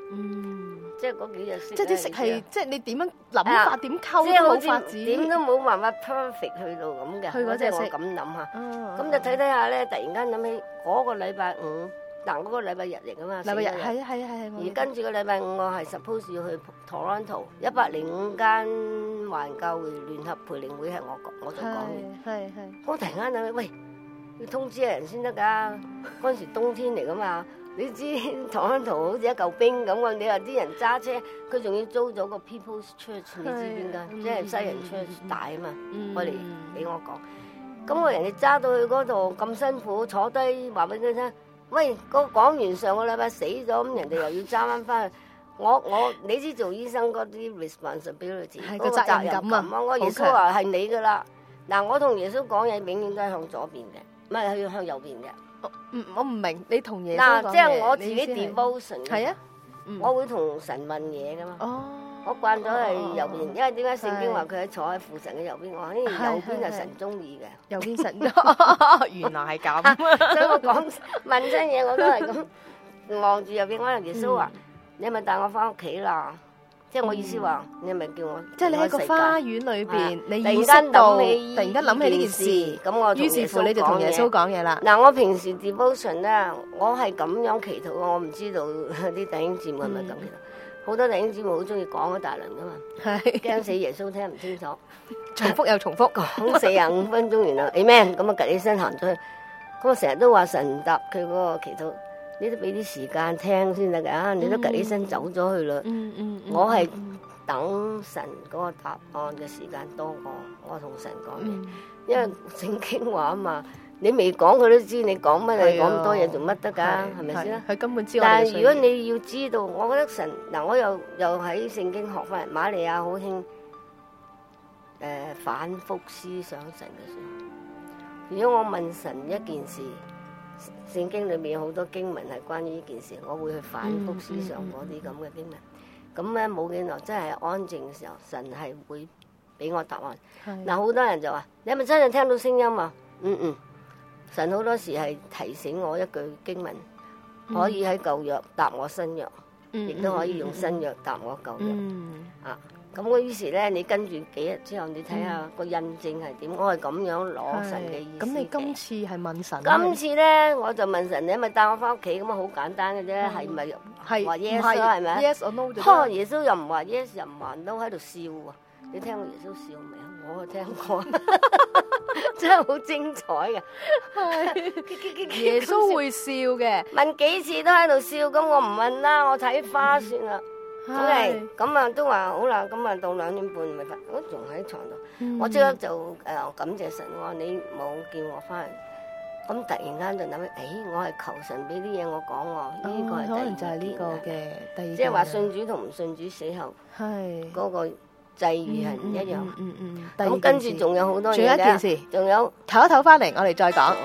嗯， 即係嗰幾日識。 即係啲食係，即係你點樣諗係啊法，點溝即係好都冇法子， 似點都冇辦法 perfect 去到咁嘅。 去嗰隻色即係我咁諗下。 哦咁就睇睇下咧，突然間諗起嗰個禮拜五，嗱嗰個禮拜日嚟噶嘛， 禮拜日四係啊係啊係啊， 而跟住個禮拜五，我係 suppose 要去 Toronto 一百零五間環教會聯合培靈會係我講，我就講完。 係係係。 我突然間諗起，喂，要通知人先得㗎。嗰陣時冬天嚟㗎嘛，你知 Toronto 好似一嚿冰咁喎。你話啲人揸車，佢仲要租咗個 People's Church，你知邊間？ 嗯即係西人 Church 大啊嘛， 嗯我嚟俾我講。咁我人哋揸到去嗰度咁辛苦，坐低話俾佢聽，喂，個講完上個禮拜死咗，咁人哋又要揸翻翻去。我我你知做醫生嗰啲 responsibility， 係嗰個個責任感啊我耶穌話係你噶啦。嗱，我同耶穌講嘢永遠都係向左邊嘅，唔係要向右邊嘅。 我唔我唔明你同耶穌講嗱， 嘢即係我自己你意思係 devotion 嘅係啊，嗯我會同神問嘢噶嘛。 哦， 我慣咗係右邊， 哦因為點解聖經話佢喺坐喺父神嘅右邊？我話呢係右邊係係神中意嘅。 右邊神，原來係咁， 所以我講問親嘢我都係咁望住右邊。我話耶穌話：你係咪帶我翻屋企啦？即係我意思話，你係咪叫我？ 即係你喺個花園裏邊，你意識突然間到，突諗起然間諗起呢件事， 咁我同於是乎你就同耶穌講嘢。 講嘢啦。 嗱，我平時 devotion 咧，我係咁樣祈禱，我唔知道啲弟兄姊妹係咪咁祈禱。好多弟兄姊妹好中意講一大輪噶嘛， 係驚死耶穌聽唔清楚， 重複又重複， 講四十五分鐘完啦，amen，咁啊趌起身行咗去，咁我成日都話神答佢嗰個祈禱，你都俾啲時間聽先得㗎，你都趌起身走咗去啦， 嗯嗯， 我係等神嗰個答案嘅時間多過我同神講嘢，因為聖經話啊嘛，你未講佢都知你講乜，你講咁多嘢做乜得㗎？係咪先？ 佢根本知我哋嘅需要。 但係如果你要知道，我覺得神嗱，我又又喺聖經學翻瑪利亞好興誒反覆思想神嘅事。如果我問神一件事，聖經裏面有好多經文係關於呢件事，我會去反覆思想嗰啲咁嘅經文。咁咧冇幾耐，真係安靜嘅時候，神係會俾我答案。嗱，好多人就話：你係咪真係聽到聲音啊？嗯嗯，神好多時係提醒我一句經文，可以喺舊約答我新約，亦都可以用新約答我舊約。啊，咁我於是咧，你跟住幾日之後，你睇下個印證係點。我係咁樣攞神嘅意思。 咁你今次係問神？ 今次咧，我就問神：你係咪帶我翻屋企？咁啊，好簡單嘅啫，係咪係話 yes 啦？係咪 ？Yes or no 就呵， 得。 耶穌又唔話 yes，又唔話 no，喺度笑喎。你聽過耶穌笑未啊？我聽過，真係好精彩嘅。 耶穌會笑嘅， 問幾次都喺度笑，咁我唔問啦，我睇花算啦。OK，咁啊都話好啦，咁啊到兩點半咪瞓，我仲喺床度，我即刻就誒感謝神，我話你冇叫我翻嚟。咁突然間就諗起，誒我係求神俾啲嘢我講喎，呢個係可能就係呢個嘅第二， 即係話信主同唔信主死後係嗰個際遇係唔一樣。 嗯嗯。 咁跟住仲有好多嘢， 仲有一件事， 仲有唞一唞翻嚟，我哋再講。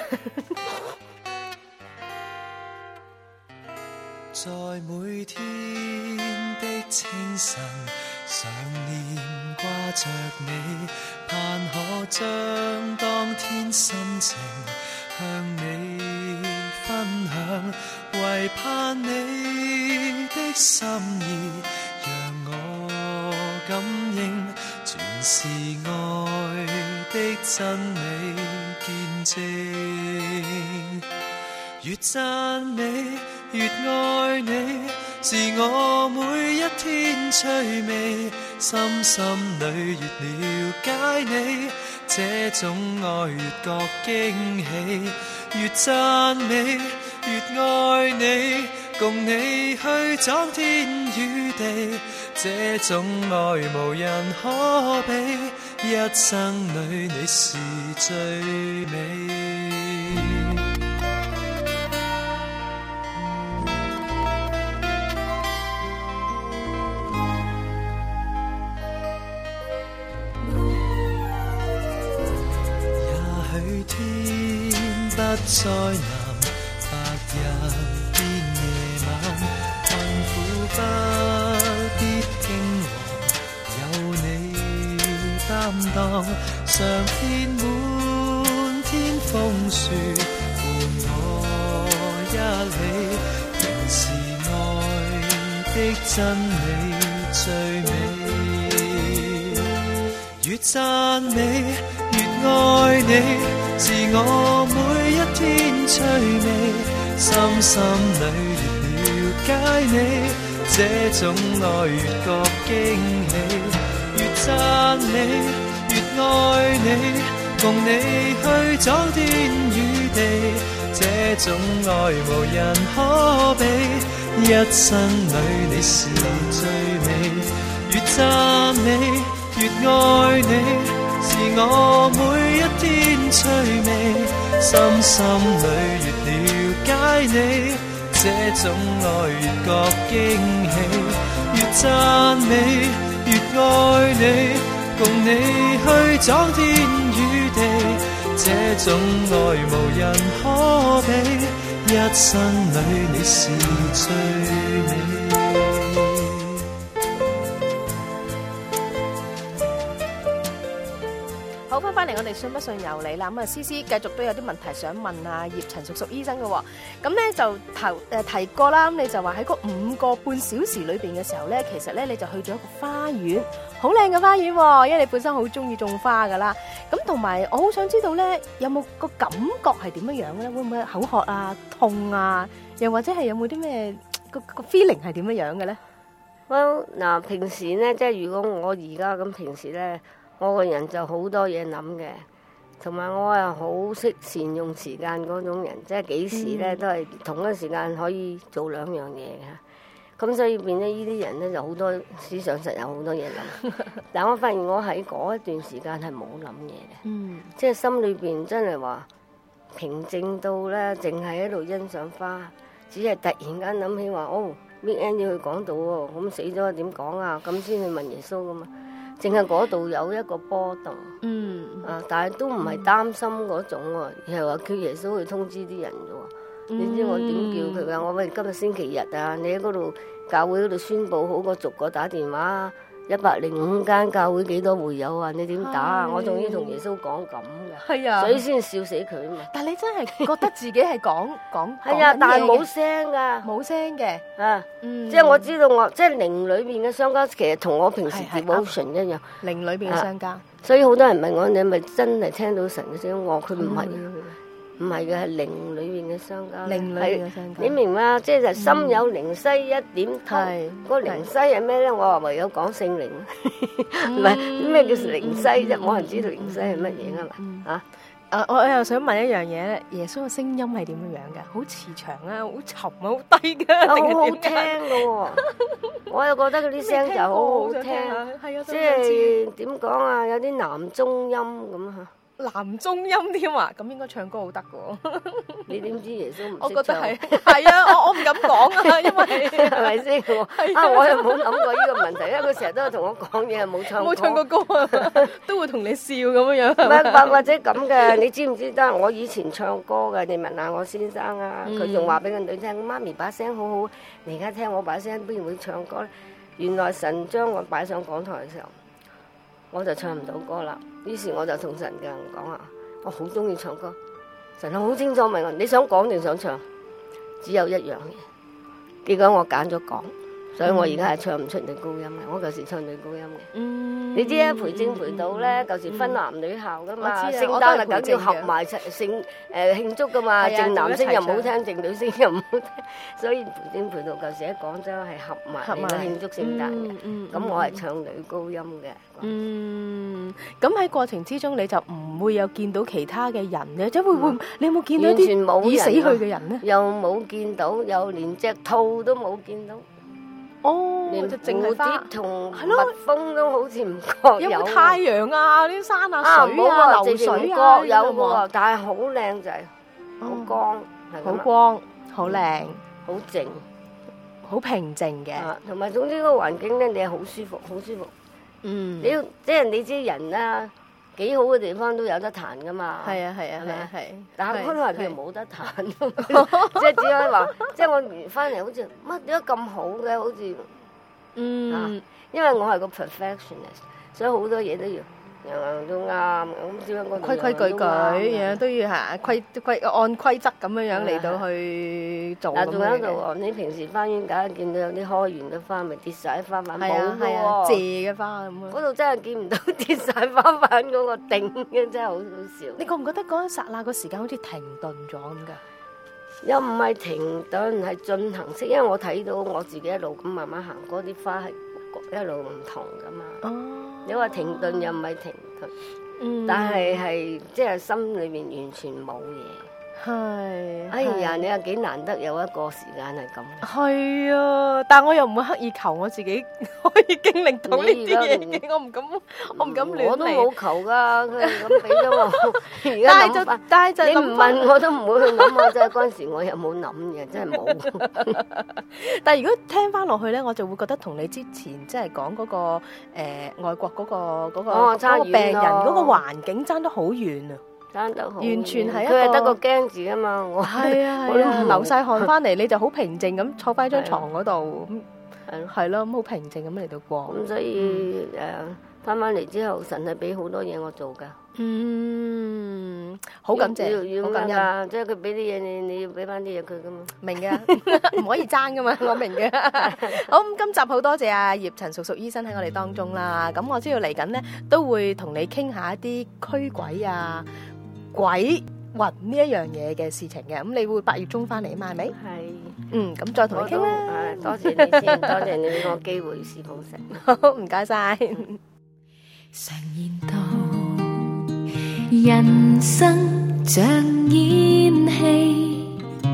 在每天的清晨，常念掛着你，盼可將當天心情向你分享，唯盼你的心意，讓我感應，全是愛的真理見證，越讚美越愛你，是我每一天趣味，深深裏越了解你，這種愛越覺驚喜，越讚美越愛你，共你去闖天與地，這種愛無人可比，一生裏你是最美。不再南，白日變夜晚，困苦不必驚惶，有你擔當，常遍滿天風雪，伴我一起，仍是愛的真理最美。越讚美越愛你，是我每一天趣味，深深裏越了解你，這種愛越覺驚喜。越讚美越愛你，共你去闖天與地，這種愛無人可比，一生裏你是最美。越讚美越愛你，是我每一天趣味，深深裏越了解你，這種愛越覺驚喜。越讚美越愛你，共你去闖天與地，這種愛無人可比，一生裏你是最美。 好，翻返嚟我哋信不信由你啦。咁啊，思思繼續都有啲問題想問啊葉陳淑淑醫生嘅喎。咁咧就頭誒提過啦，咁你就話喺嗰五個半小時裏邊嘅時候咧，其實咧你就去咗一個花園，好靚嘅花園喎，因為你本身好中意種花噶啦。咁同埋我好想知道咧，有冇個感覺係點樣樣嘅咧？會唔會口渴啊、痛啊？又或者係有冇啲咩個個 feeling 係點樣樣嘅咧？ 嗱、well, 平時咧，即係如果我而家咁平時咧。我個人就好多嘢諗嘅，同埋我係好識善用時間嗰種人，即係幾時咧都係同一時間可以做兩樣嘢嘅。咁所以變咗呢啲人咧就好多思想實有好多嘢諗。但我發現我喺嗰一段時間係冇諗嘢嘅，嗯、即係心裏邊真係話平靜到咧，淨係喺度欣賞花，只係突然間諗起話哦 weekend 要去講道喎，咁死咗點講啊？咁先去問耶穌噶嘛。淨係嗰度有一個波動，嗯啊，但係都唔係擔心嗰種喎，而係話叫耶穌去通知啲人啫喎。嗯、你知我點叫佢㗎？我喂今日星期日啊，你喺嗰度教會嗰度宣佈好個逐個打電話，一百零五間教會幾多會友啊？你點打啊？我仲要同耶穌講咁嘅，係啊，所以先笑死佢啊嘛。 但係你真係覺得自己係講講係啊，但係冇聲㗎， 冇聲嘅啊，嗯、即係我知道我即係靈裏邊嘅商家，其實同我平時 devotion 一樣， 靈裏邊嘅商家。 所以好多人問我，你係咪真係聽到神嘅聲音？我佢唔係。唔係嘅，係靈裏邊嘅商家， 靈裏邊嘅商家， 你明嘛？即係心有靈犀一點通，個靈犀係咩咧？我話唯有講聖靈，唔係咩叫靈犀啫？冇人知道靈犀係乜嘢啊嘛嚇！ 誒，我我又想問一樣嘢咧，耶穌嘅聲音係點樣樣嘅？好慈祥啊，好沉啊，好低嘅， 好好聽嘅喎！我又覺得嗰啲聲就好好聽，即係點講啊？有啲男中音咁嚇。 男中音添啊，咁應該唱歌好得㗎。 你點知耶穌唔識唱？ 我覺得係係啊，我我唔敢講啊，因為係咪先？啊，我又冇諗過呢個問題，因為佢成日都係同我講嘢，係冇唱歌。 冇唱過歌啊，都會同你笑咁樣樣。 唔係或或者咁嘅，你知唔知得？我以前唱歌嘅，你問下我先生啊，佢仲話俾個女聽，媽咪把聲好好，你而家聽我把聲，邊會唱歌咧？原來神將我擺上講台嘅時候，我就唱唔到歌啦。於是我就同神嘅人講啊，我好中意唱歌。神好清楚問我，你想講定想唱？只有一樣嘢。結果我揀咗講，所以我而家係唱唔出女高音嘅。我舊時唱女高音嘅。嗯，你知啊，培正培道咧，舊時分男女校噶嘛，聖誕啊梗要合埋聖誒慶祝噶嘛，正男聲又唔好聽，正女聲又唔好聽，所以培正培道舊時喺廣州係合埋嚟慶祝聖誕嘅。咁我係唱女高音嘅。 嗯，咁喺過程之中你就唔會有見到其他嘅人嘅，即係會會，你有冇見到啲已死去嘅人咧？ 又冇見到，又連隻兔都冇見到。 哦， 連就淨係蝴蝶同蜜蜂都好似唔覺有。 有冇太陽啊？啲山啊、水啊、流水啊， 有喎，但係好靚就係好光， 好光，好靚， 好靜， 好平靜嘅。 同埋總之個環境咧，你係好舒服，好舒服。嗯，你要即係你知人啦，幾好嘅地方都有得彈噶嘛。係啊係啊係啊係。但係可能係佢冇得彈，即係只可以話，即係我翻嚟好似乜點解咁好嘅，好似嗯，因為我係個 perfectionist，所以好多嘢都要樣樣都啱，咁點解嗰度規規矩矩，樣樣樣都要係規規按規則咁樣樣嚟到去做嗱， 咁仲有一度樣嘅。 喎，你平時花園梗係見到有啲開完嘅花，咪跌晒花瓣冇係啊係啊， 嘅喎。 謝嘅花咁啊。 嗰度真係見唔到跌晒花瓣嗰個頂嘅，真係好好笑。 你覺唔覺得嗰一剎那個時間好似停頓咗咁㗎？ 又唔係停頓，係進行式，因為我睇到我自己一路咁慢慢行，嗰啲花係一路唔同噶嘛。 哦， 你話停頓又唔係停頓， 嗯但係係即係心裏面完全冇嘢。 係， 哎呀， 係你又幾難得有一個時間係咁。 係啊，但我又唔會刻意求我自己可以經歷到呢啲嘢你而嘅，我唔敢，我唔敢亂嚟。 我都冇求噶，佢係咁俾咗我。而家但係就諗翻， 但係就你唔諗返問我都唔會去諗啊！真係嗰陣時我又冇諗嘅，真係冇。 但係如果聽翻落去咧，我就會覺得同你之前即係講嗰個誒、呃、外國嗰、個嗰、個哦差遠嗰個病人咯嗰個環境爭得好遠啊！ 爭得好， 完全係一佢係個得個驚字啊嘛！我係啊我都係啊， 冇流晒汗翻嚟，你就好平靜咁坐翻張床嗰度， 係咯咁係咯，咁好平靜咁嚟到過。 咁所以誒翻翻嚟之後，神係俾好多嘢我做㗎。 嗯，好感謝， 要要好感恩， 㗎，即係佢俾啲嘢你，你要俾翻啲嘢佢㗎嘛。 明嘅，唔可以爭噶嘛，我明嘅。好，咁今集好多謝阿葉陳淑淑醫生喺我哋當中啦。咁我知道嚟緊呢，都會同你傾下一啲驅鬼啊、鬼魂呢一樣嘢嘅事情嘅。咁你會八月中翻嚟啊嘛，係咪？ 係。 嗯，咁再同你傾啦。 係多謝你先，多謝你俾我機會侍奉神。 好，唔該晒。 常言道，人生像演戲，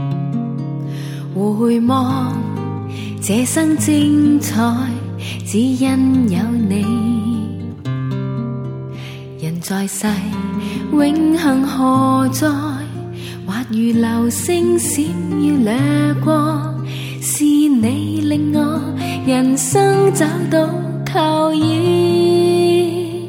回望這生精彩，只因有你。人在世，永恆何在？或如流星閃耀掠過，是你令我人生找到靠依。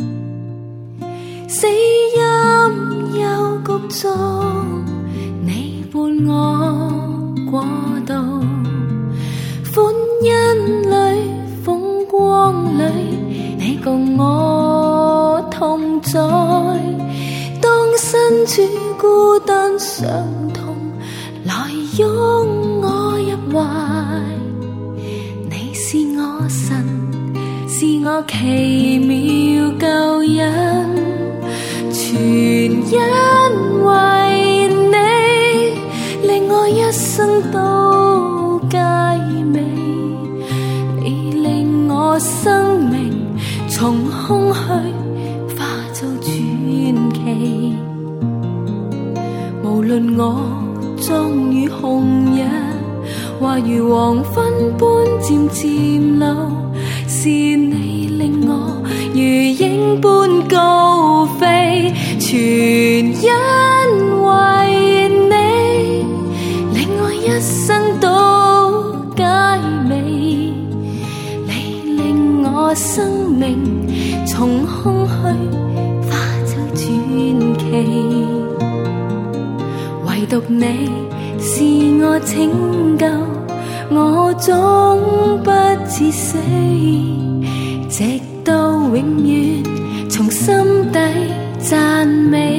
死蔭幽谷中，你伴我過渡，歡欣裏風光裏，你共我同在。當身處孤單傷痛，來擁我入懷，你是我神，是我奇妙救恩。全因為你，令我一生都佳美。你令我生命從空虛化做傳奇。無論我終於紅日，或如黃昏般漸漸老，是你令我如鷹般高飛。全因為你，令我一生都佳美。你令我生命從空虛化做傳奇。唯獨你是我拯救，我終不致死，直到永遠從心底讚美，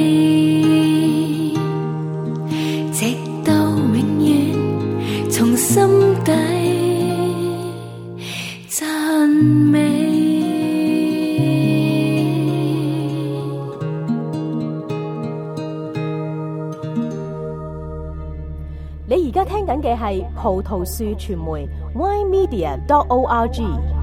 直到永遠從心底讚美。 你而家聽緊嘅係葡萄樹傳媒 Y Media dot O R G。